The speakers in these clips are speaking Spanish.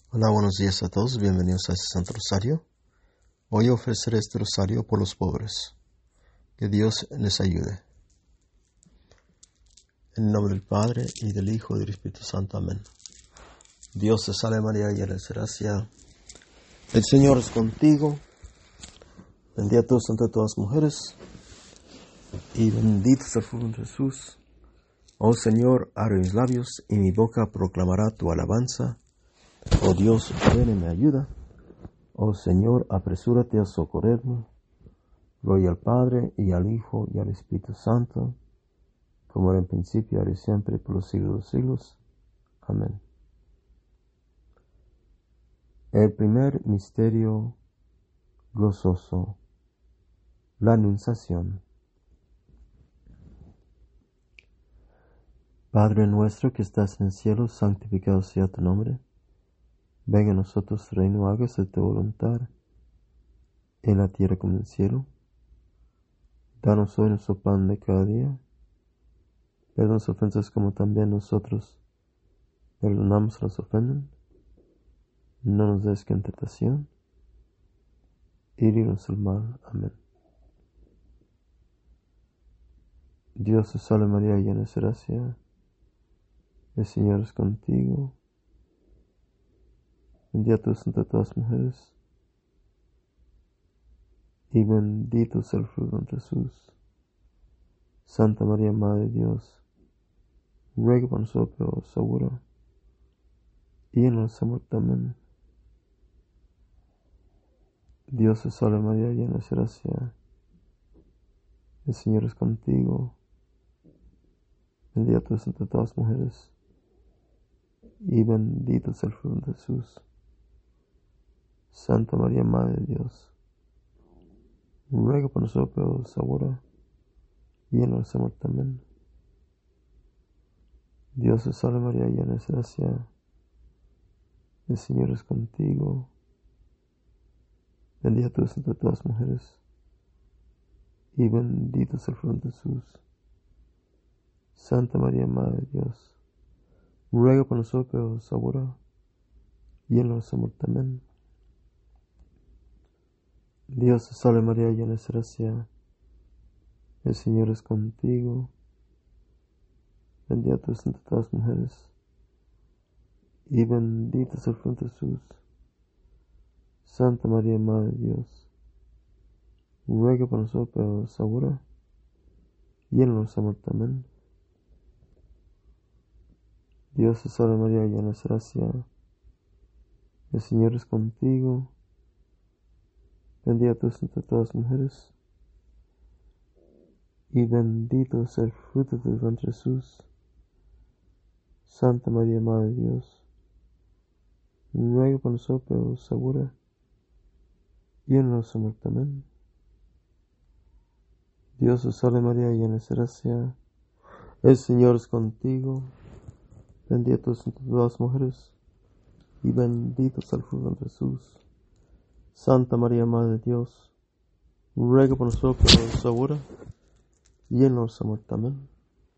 Hola, buenos días a todos, bienvenidos a este Santo Rosario. Hoy ofreceré este rosario por los pobres. Que Dios les ayude. En el nombre del Padre, y del Hijo, y del Espíritu Santo. Amén. Dios te salve María, llena de gracia. El Señor es contigo. Bendita tú entre todas las mujeres, y bendito es el fruto de Jesús. Oh Señor, abre mis labios, y mi boca proclamará tu alabanza. Oh Dios, ven y me ayuda. Oh Señor, apresúrate a socorrerme. Gloria al Padre, y al Hijo, y al Espíritu Santo, como era en principio, ahora y siempre, por los siglos de los siglos. Amén. El primer misterio gozoso, la Anunciación. Padre nuestro que estás en el cielo, santificado sea tu nombre. Venga a nosotros tu reino, hágase tu voluntad, en la tierra como en el cielo. Danos hoy nuestro pan de cada día. Perdona las ofensas como también nosotros perdonamos a los que ofenden. No nos des en tentación, y líbranos del mal. Amén. Dios te salve María, llena de gracia. El Señor es contigo. Bendita tú entre todas las mujeres, y bendito es el fruto de Jesús. Santa María, Madre de Dios, ruega por nosotros ahora y en nuestra muerte. Amén. Dios te salve María, llena de gracia. El Señor es contigo. Bendita tú entre todas las mujeres, y bendito es el fruto de Jesús. Santa María, Madre de Dios, ruega por nosotros ahora y en nuestra muerte. Amén. Dios te salve María, llena de gracia. El Señor es contigo. Bendita tú entre todas las mujeres, y bendito es el fruto de Jesús. Santa María, Madre de Dios, ruega por nosotros ahora y en nuestra muerte. Amén. Dios te salve María, llena de gracia. El Señor es contigo. Bendita tú entre todas las mujeres, y bendito es el fruto de Jesús. Santa María, Madre de Dios, ruega por nosotros ahora y en nuestra muerte. Amén. Dios te salve María, llena de gracia. El Señor es contigo. Bendita tú entre todas las mujeres, y bendito es el fruto de tu vientre Jesús. Santa María, Madre de Dios, ruega por nosotros ahora y en nuestra muerte. Amén. Dios te salve María, llena de gracia. El Señor es contigo. Bendita tú entre todas las mujeres, y bendito es el fruto de Jesús. Santa María, Madre de Dios, ruega por nosotros ahora y en nuestra muerte. Amén.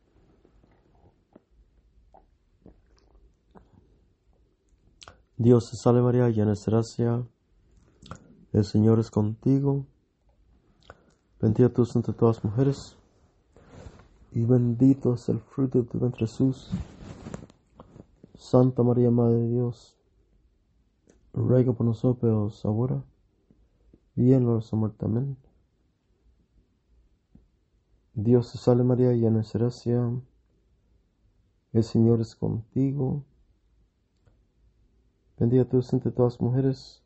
Dios te salve María, llena de gracia. El Señor es contigo. Bendita tú entre todas las mujeres, y bendito es el fruto de tu vientre Jesús. Santa María, Madre de Dios, ruega por nosotros ahora y en nuestra muerte. Amén. Dios te salve María, llena de gracia. El Señor es contigo. Bendita tú entre todas las mujeres,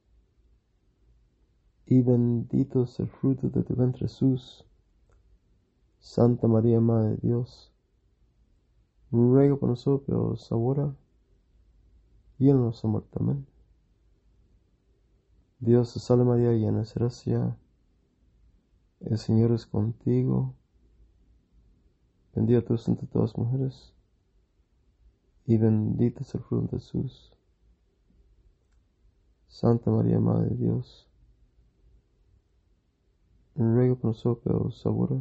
y bendito es el fruto de tu vientre Jesús. Santa María, Madre de Dios, ruega por nosotros ahora y en nuestra muerte. Amén. Dios te salve María, llena de gracia. El Señor es contigo. Bendita tú entre todas las mujeres, y bendito es el fruto de Jesús. Santa María, Madre de Dios, ruega por nosotros ahora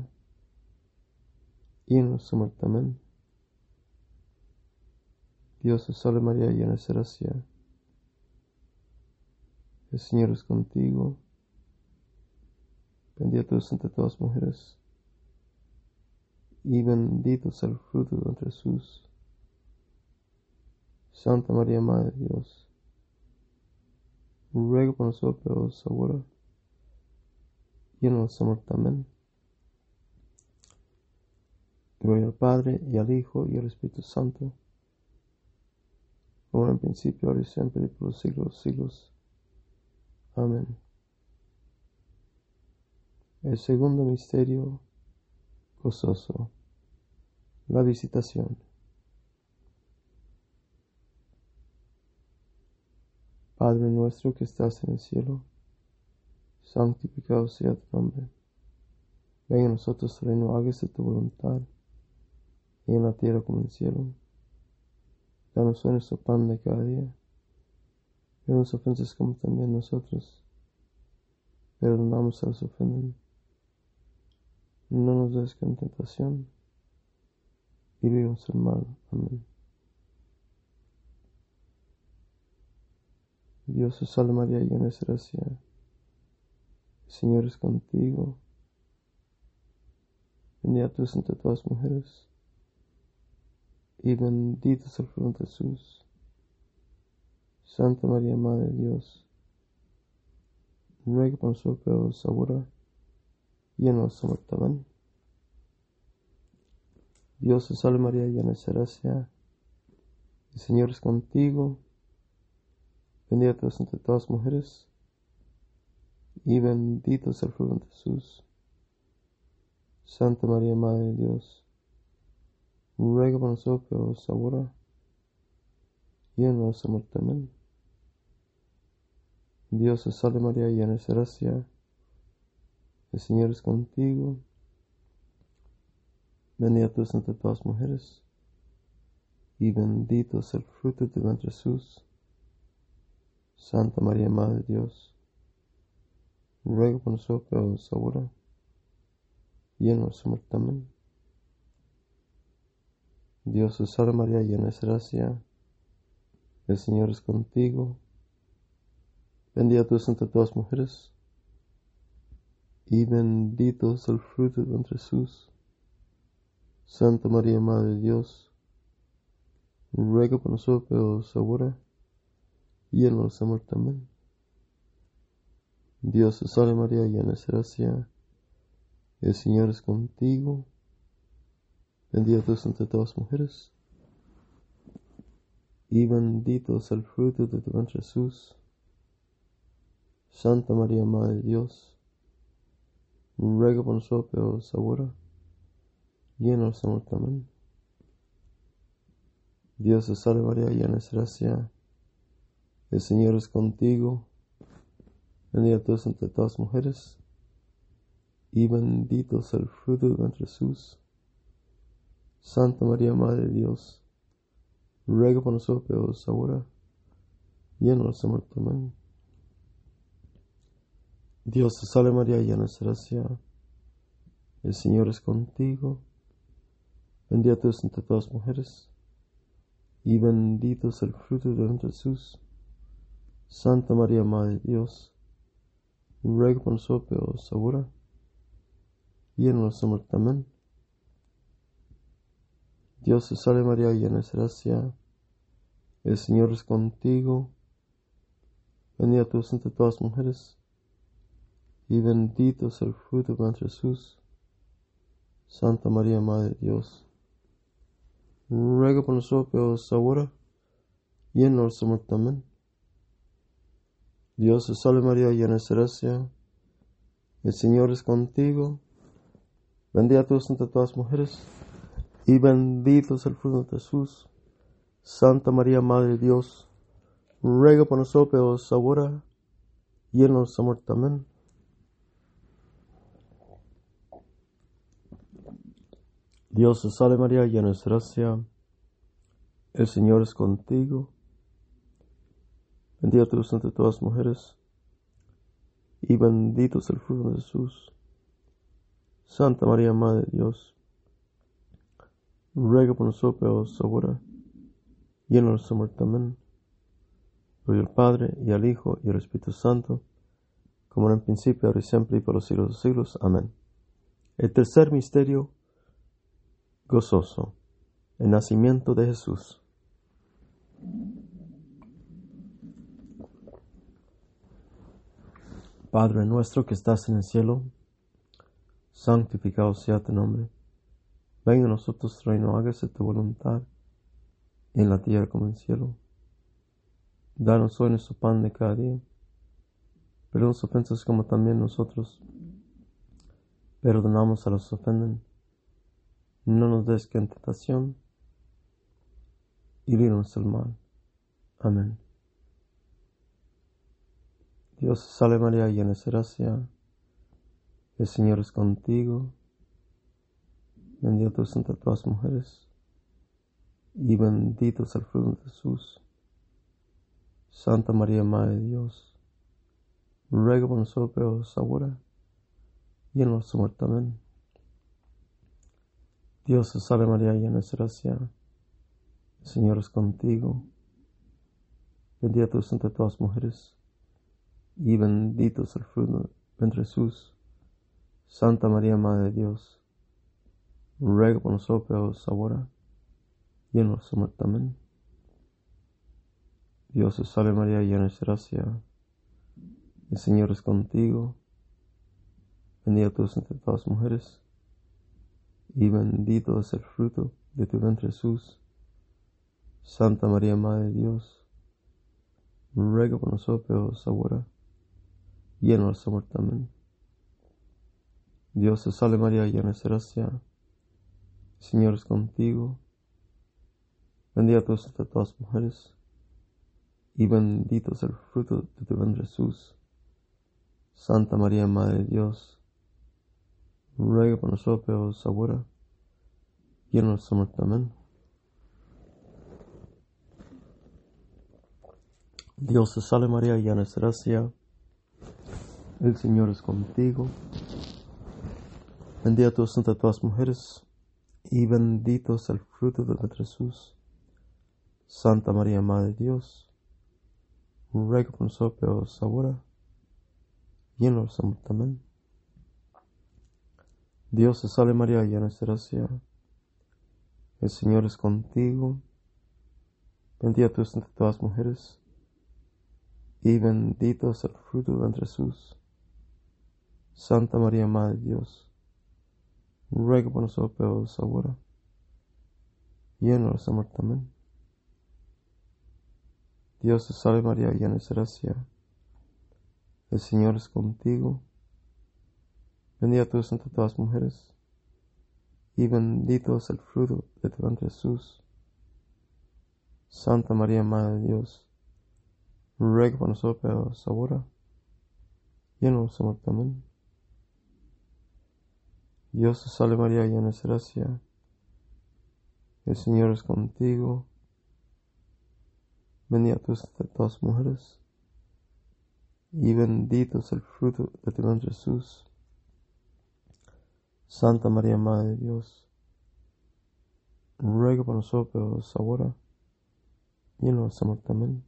y en nuestra muerte. Amén. Dios te salve María, llena de gracia. El Señor es contigo. Bendita tú eres entre todas las mujeres, y bendito es el fruto de tu vientre, Jesús. Santa María, Madre de Dios, ruega por nosotros pecadores, ahora y en nuestra muerte. Amén. Gloria al Padre, y al Hijo, y al Espíritu Santo, como en el principio, ahora y siempre, y por los siglos de los siglos. Amén. El segundo misterio gozoso, la visitación. Padre nuestro que estás en el cielo, santificado sea tu nombre. Venga a nosotros tu reino, hágase tu voluntad, y en la tierra como en el cielo. Danos hoy nuestro pan de cada día. Y nos ofensas como también nosotros perdonamos a los que ofenden. No nos des en tentación, y líbranos del mal. Amén. Dios te salve María, llena de gracia. El Señor es contigo. Bendita tú eres entre todas las mujeres, y bendito es el fruto de Jesús. Santa María, Madre de Dios, ruega por nosotros pecadores, ahora y en nuestra muerte. Amén. Dios te salve María, llena de gracia. El Señor es contigo. Bendita tú eres entre todas las mujeres, y bendito es el fruto de Jesús. Santa María, Madre de Dios, ruega por nosotros pecadores, ahora y en nuestra muerte. Amén. Dios te salve María, llena de gracia. El Señor es contigo. Bendita tú eres entre todas las mujeres, y bendito es el fruto de tu vientre, Jesús. Santa María, Madre de Dios, ruega por nosotros pecadores, ahora y en nuestra muerte. Amén. Dios te salve María, llena de gracia. El Señor es contigo. Bendita tú eres entre todas las mujeres, y bendito es el fruto de tu vientre, Jesús. Santa María, Madre de Dios, ruega por nosotros pecadores, ahora y en nuestra muerte. Amén. Dios te salve María, llena de gracia. El Señor es contigo. Bendita tú eres entre todas las mujeres, y bendito es el fruto de tu vientre, Jesús. Santa María, Madre de Dios, ruega por nosotros pecadores, ahora y en nuestra muerte. Amén. Dios te salve María, llena de gracia. El Señor es contigo. Bendita tú eres entre todas las mujeres, y bendito es el fruto de tu vientre, Jesús. Santa María, Madre de Dios, ruega por nosotros pecadores, ahora y en nuestra muerte. Amén. Dios te salve María, llena de gracia. El Señor es contigo. Bendita tú eres entre todas las mujeres, y bendito es el fruto de tu vientre, Jesús. Santa María, Madre de Dios, ruega por nosotros pecadores, ahora y en nuestra muerte. Amén. Dios te salve María, llena de gracia. El Señor es contigo. Bendita tú eres entre todas las mujeres, y bendito es el fruto de tu vientre, Jesús. Santa María, Madre de Dios, ruega por nosotros pecadores, ahora y en nuestra muerte. Amén. Dios te salve María, llena de gracia. El Señor es contigo. Bendita tú eres entre todas las mujeres, y bendito es el fruto de Jesús. Santa María, Madre de Dios, ruega por nosotros pecadores, ahora y en nuestra muerte. Amén. Dios te salve María, llena de gracia. El Señor es contigo. Bendita tú eres entre todas las mujeres, y bendito es el fruto de Jesús. Santa María, Madre de Dios, ruega por nosotros pecadores, ahora y en nuestra muerte. Amén. Gloria al Padre, y al Hijo, y al Espíritu Santo, como en el principio, ahora y siempre, y por los siglos de los siglos. Amén. El tercer misterio gozoso, el nacimiento de Jesús. Padre nuestro que estás en el cielo, santificado sea tu nombre. Venga a nosotros tu reino, hágase tu voluntad, en la tierra como en el cielo. Danos hoy nuestro pan de cada día. Perdona las ofensas como también nosotros perdonamos a los que ofenden. No nos des que en tentación, y líbranos del mal. Amén. Dios te salve María, llena eres de gracia, el Señor es contigo. Bendita tú eres entre todas las mujeres, y bendito es el fruto de Jesús. Santa María, Madre de Dios, ruega por nosotros pecadores ahora y en nuestra muerte. Amén. Dios te salve María, llena eres de gracia, el Señor es contigo. Bendita tú eres entre todas las mujeres, y bendito es el fruto de Jesús. Santa María, Madre de Dios, ruega por nosotros pecadores ahora y en nuestra muerte. Amén. Dios te salve María, llena eres de gracia, el Señor es contigo. Bendita tú eres entre todas las mujeres, y bendito es el fruto de tu vientre Jesús. Santa María, Madre de Dios, ruega por nosotros pecadores ahora y en nuestra muerte. Amén. Dios te salve María, llena eres de gracia, el Señor es contigo. Bendita tú eres entre todas las mujeres, y bendito es el fruto de tu vientre Jesús. Santa María, Madre de Dios, ruega por nosotros pecadores ahora y en nuestra muerte. Amén. Dios te salve María, llena eres de gracia, el Señor es contigo. Bendita tú eres entre todas las mujeres, y bendito es el fruto de tu vientre Jesús. Santa María, Madre de Dios, ruega por nosotros pecadores ahora y en nuestra muerte. Amén. Dios te salve María, llena eres de gracia, el Señor es contigo. Bendita tú eres entre todas las mujeres, y bendito es el fruto de tu vientre Jesús. Santa María, Madre de Dios, ruega por nosotros pecadores ahora y en nuestra muerte. Amén. Dios te salve María, llena eres de gracia, el Señor es contigo. Bendita tú eres entre todas las mujeres, y bendito es el fruto de tu vientre Jesús. Santa María, Madre de Dios, ruega por nosotros pecadores ahora y en nuestra muerte. Amén. Dios te salve María, llena eres de gracia, el Señor es contigo. Bendita tú eres entre todas las mujeres, y bendito es el fruto de tu vientre Jesús. Santa María, Madre de Dios, ruega por nosotros pecadores ahora y en nuestra muerte. Amén.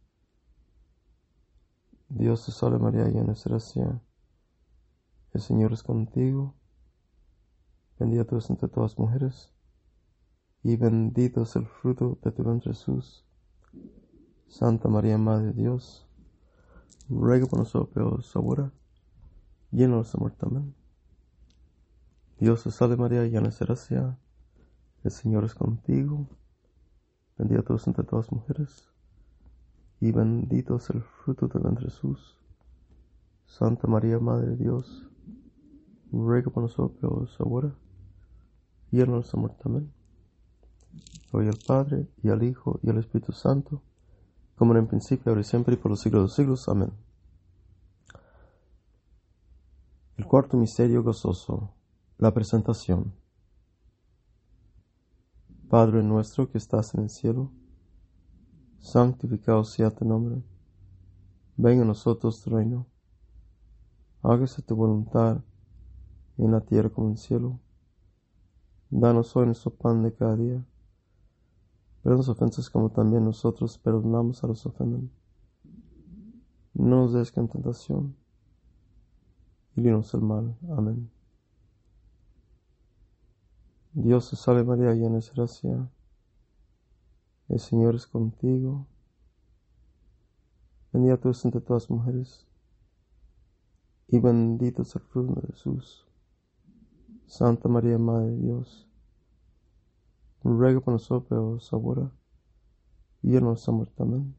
Dios te salve María, llena eres de gracia, el Señor es contigo. Bendita tú eres entre todas las mujeres, y bendito es el fruto de tu vientre Jesús. Santa María, Madre de Dios, ruega por nosotros pecadores ahora y en nuestra muerte. Amén. Dios te salve María, llena eres de gracia, el Señor es contigo. Bendita tú eres entre todas las mujeres, y bendito es el fruto de tu vientre Jesús. Santa María, Madre de Dios, ruega por nosotros pecadores ahora y en nuestra muerte. Amén. Gloria al Padre, y al Hijo, y al Espíritu Santo, como en el principio, ahora y siempre, y por los siglos de los siglos. Amén. El cuarto misterio gozoso, la presentación. Padre nuestro que estás en el cielo, santificado sea tu nombre. Venga a nosotros tu reino. Hágase tu voluntad en la tierra como en el cielo. Danos hoy nuestro pan de cada día. Perdona las ofensas como también nosotros perdonamos a los que ofenden. no nos des en tentación, y líbranos del mal. Amén. Dios te salve María, llena eres de gracia, el Señor es contigo. Bendita tú eres entre todas las mujeres, y bendito es el fruto de Jesús. Santa María, Madre de Dios, ruega por nosotros pecadores, ahora y en nuestra muerte. Amén.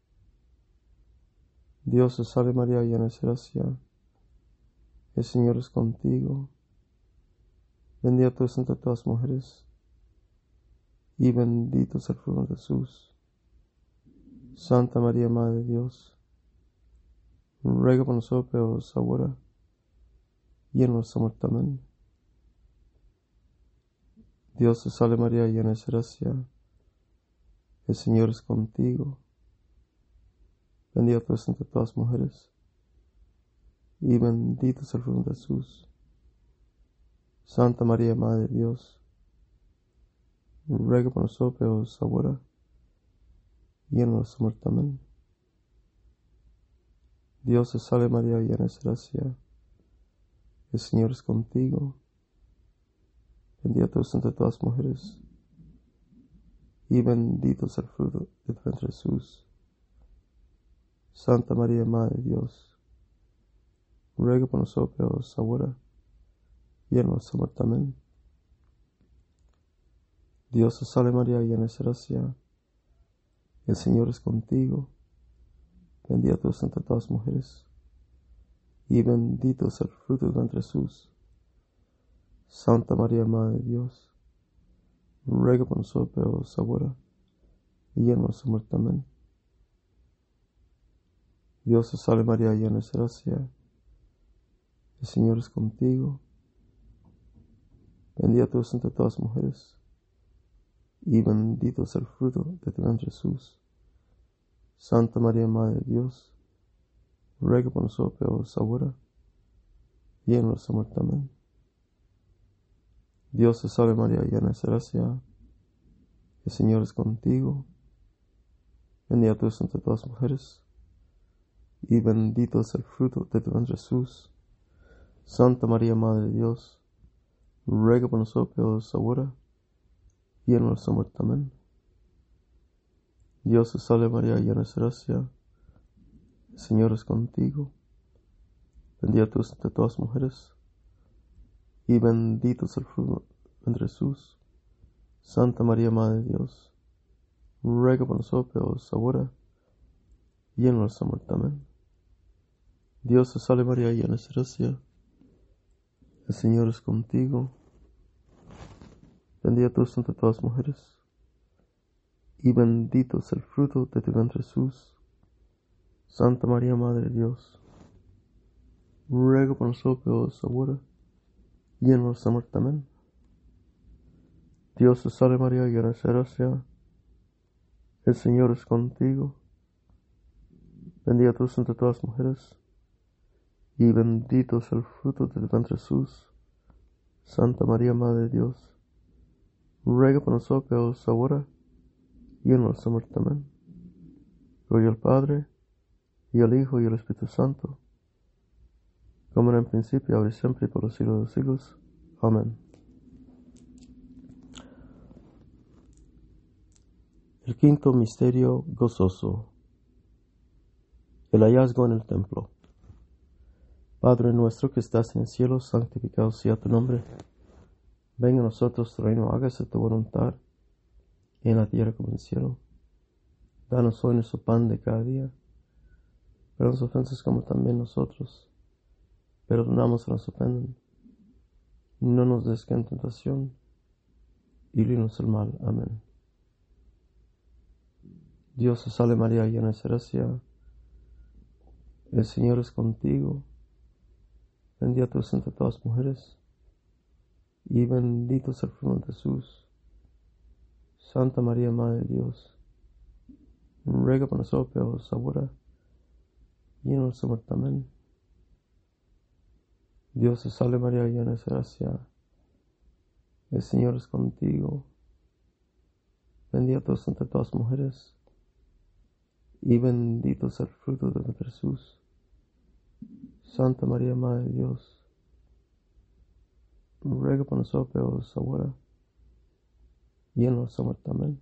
Dios te salve María, llena eres de gracia, el Señor es contigo. Bendita tú eres entre todas las mujeres, y bendito es el fruto de Jesús. Santa María, Madre de Dios, ruega por nosotros pecadores, ahora y en nuestra muerte. Amén. Dios te salve María, llena eres de gracia, el Señor es contigo. Bendita tú eres entre todas las mujeres, y bendito es el fruto de Jesús. Santa María, Madre de Dios, ruega por nosotros pecadores, ahora y en nuestra muerte. Amén. Dios te salve María, llena eres de gracia, el Señor es contigo. Bendita tú eres entre todas las mujeres, y bendito es el fruto de tu vientre Jesús. Santa María, Madre de Dios, ruega por nosotros pecadores, ahora y en nuestra muerte. Amén. Dios te salve María, llena eres de gracia, el Señor es contigo. Bendita tú eres entre todas las mujeres, y bendito es el fruto de tu vientre Jesús. Santa María, Madre de Dios, ruega por nosotros pecadores, ahora y en nuestra muerte. Amén. Dios te salve María, llena eres de gracia, el Señor es contigo. Bendita tú eres entre todas las mujeres, y bendito es el fruto de tu vientre Jesús. Santa María, Madre de Dios, ruega por nosotros pecadores, ahora y en nuestra muerte. Amén. Dios te salve María, llena eres de gracia, el Señor es contigo. Bendita tú eres entre todas las mujeres, y bendito es el fruto de tu vientre Jesús. Santa María, Madre de Dios, ruega por nosotros pecadores, ahora y en nuestra muerte. Amén. Dios te salve María, llena eres de gracia, el Señor es contigo. Bendita tú eres entre todas las mujeres, y bendito es el fruto de tu vientre Jesús. Santa María, Madre de Dios, ruega por nosotros pecadores, ahora y en nuestra muerte. Amén. Dios te salve María, llena eres de gracia, el Señor es contigo. Bendita tú eres entre todas las mujeres, y bendito es el fruto de tu vientre Jesús. Santa María, Madre de Dios, ruega por nosotros pecadores, ahora y en nuestra muerte. Amén. Dios te salve María, llena eres de gracia, el Señor es contigo. Bendita tú eres entre todas las mujeres, y bendito es el fruto de tu vientre Jesús. Santa María, Madre de Dios, ruega por nosotros pecadores, ahora y en nuestra muerte. Amén. Gloria al Padre, y al Hijo, y al Espíritu Santo, como era en principio, ahora y siempre, y por los siglos de los siglos. Amén. El quinto misterio gozoso, el hallazgo en el templo. Padre nuestro que estás en el cielo, santificado sea tu nombre. Venga a nosotros tu reino, hágase tu voluntad, en la tierra como en el cielo. Danos hoy nuestro pan de cada día. Perdona las ofensas como también nosotros perdonamos a los que nos ofenden. No nos des en tentación, y líbranos del mal. Amén. Dios te salve María, llena eres de gracia, el Señor es contigo. Bendita tú eres entre todas las mujeres, y bendito es el fruto de Jesús. Santa María, Madre de Dios, ruega por nosotros pecadores, ahora y en nuestra muerte. Amén. Dios te salve María, llena eres de gracia, el Señor es contigo. Bendita tú eres entre todas las mujeres, y bendito es el fruto de tu Jesús. Santa María, Madre de Dios, ruega por nosotros pecadores, ahora y en nuestra muerte. Amén.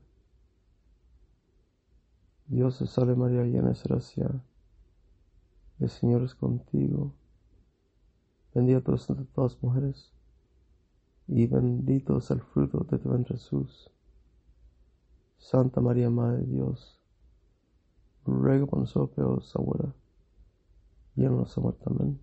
Dios te salve María, llena de gracia, el Señor es contigo. Bendita tú eres entre todas las mujeres, y bendito es el fruto de tu vientre Jesús. Santa María, Madre de Dios, ruega por nosotros pecadores, ahora y en nuestra muerte. Amén.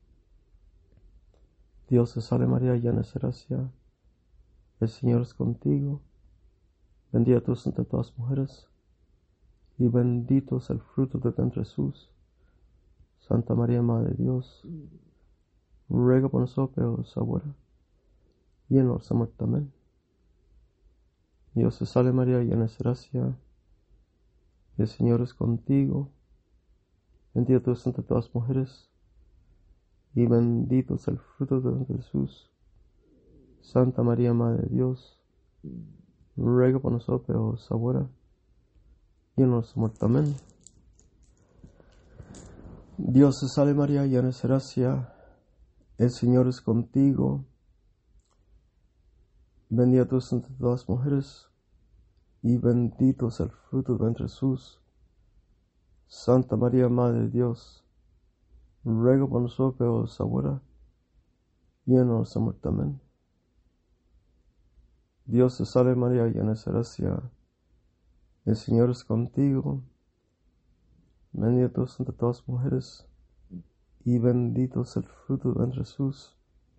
Dios te salve María, llena de gracia, el Señor es contigo. Bendita tú eres entre todas las mujeres, y bendito es el fruto de tu vientre Jesús. Santa María, Madre de Dios, ruega por nosotros pecadores, ahora y en nuestra muerte. Amén. Dios te salve María, llena de gracia, el Señor es contigo. Bendita tú eres entre todas las mujeres, y bendito es el fruto de tu vientre Jesús. Santa María, Madre de Dios, ruega por nosotros pecadores, ahora y en nuestra muerte. Amén. Dios te salve María, llena de gracia, el Señor es contigo. Bendita tú eres entre todas las mujeres, y bendito es el fruto de tu vientre Jesús. Santa María, Madre de Dios, ruega por nosotros pecadores, ahora y en nuestra muerte. Amén. Dios te salve María, llena de gracia, el Señor es contigo. Bendita tú eres entre todas las mujeres, y bendito es el fruto de tu vientre Jesús.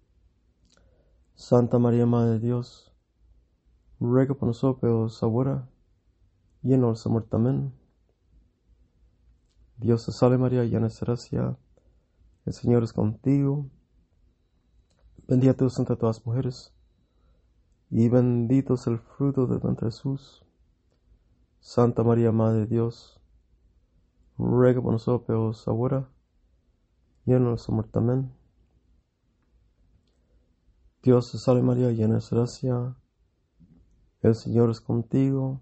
Santa María, Madre de Dios, ruega por nosotros pecadores, ahora y en nuestra muerte. Amén. Dios te salve María, llena de gracia, el Señor es contigo. Bendita tú eres entre todas las mujeres, y bendito es el fruto de tu vientre Jesús. Santa María, Madre de Dios, ruega por nosotros pecadores, ahora y en nuestra muerte. Amén. Dios te salve María, llena de gracia, el Señor es contigo.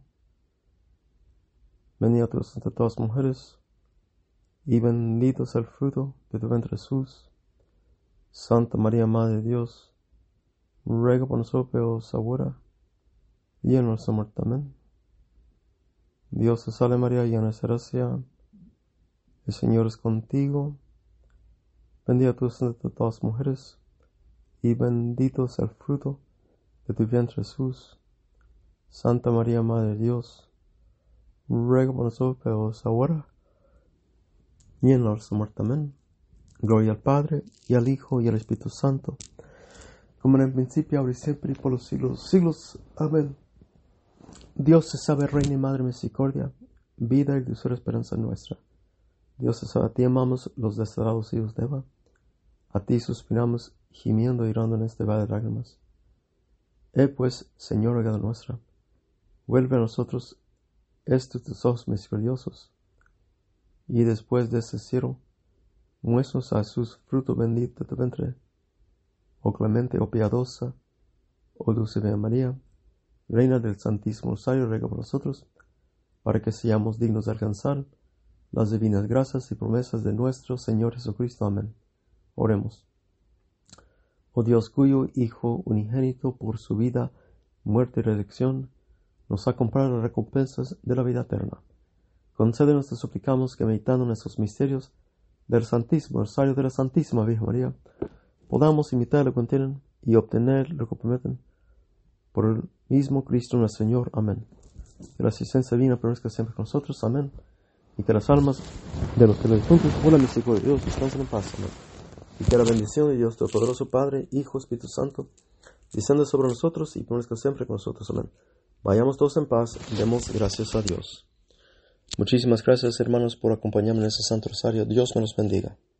Bendita tú eres entre todas las mujeres, y bendito es el fruto de tu vientre Jesús. Santa María, Madre de Dios, ruega por nosotros pecadores, ahora y en nuestra muerte. Amén. Dios te salve María, llena de gracia, el Señor es contigo. Bendita tú eres entre todas las mujeres, y bendito es el fruto de tu vientre Jesús. Santa María, Madre de Dios, ruega por nosotros pecadores, ahora y en nuestra muerte. Amén. Gloria al Padre, y al Hijo, y al Espíritu Santo, como en el principio, ahora y siempre, y por los siglos de los siglos. Amén. Dios te salve, Reina y Madre de misericordia, vida y dulzura esperanza nuestra. Dios te salve, a ti amamos los desterrados hijos de Eva, a ti suspiramos, gimiendo y llorando en este valle de lágrimas. Pues, Señor, regada nuestra, vuelve a nosotros estos tus ojos misericordiosos, y después de este cielo, muéstranos a Jesús, fruto bendito de tu vientre. Oh clemente, oh piadosa, oh dulce Virgen María, Reina del Santísimo Rosario, ruega por nosotros, para que seamos dignos de alcanzar las divinas gracias y promesas de nuestro Señor Jesucristo. Amén. Oremos. Oh Dios, cuyo Hijo unigénito, por su vida, muerte y resurrección, nos ha comprado las recompensas de la vida eterna. Concédenos, te suplicamos, que meditando en estos misterios del Santísimo Rosario de la Santísima Virgen María, podamos imitar lo que contienen y obtener lo que prometen. Por el mismo Cristo nuestro Señor. Amén. Que la asistencia divina permanezca siempre con nosotros. Amén. Y que las almas de los que lo difuntos, por la misericordia de Dios, descansen en paz. Amén. Y que la bendición de Dios Todopoderoso, Padre, Hijo, Espíritu Santo, descienda sobre nosotros y permanezca siempre con nosotros. Amén. Vayamos todos en paz y demos gracias a Dios. Muchísimas gracias, hermanos, por acompañarme en este Santo Rosario. Dios me los bendiga.